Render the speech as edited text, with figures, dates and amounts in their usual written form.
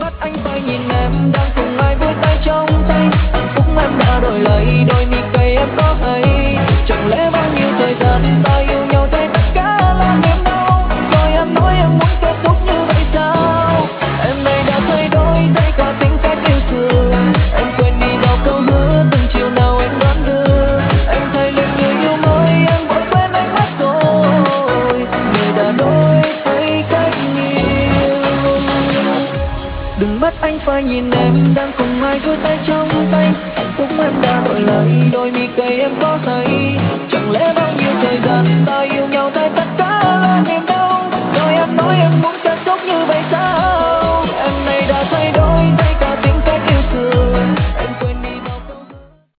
mắt anh phải nhìn em đang cùng ai vui tay trong tay. Hạnh phúc em đã đổi lấy đôi mi cay em có hay. Chẳng lẽ bao nhiêu thời gian ta yêu nhau thấy tất cả là niềm đau. Rồi em nói em muốn kết thúc như vậy sao? Em này đã thay đổi thay cả tính cách yêu thương. Em quên đi bao câu hứa từng chiều nào em đoán đưa. Em thay lên người yêu mới em vội quên anh mất rồi. Người đã đổi thay cách yêu. Đừng bắt anh phải nhìn em đang cùng ai vui tay trong tay. Hạnh phúc em đã đổi lấy đôi mi cay em có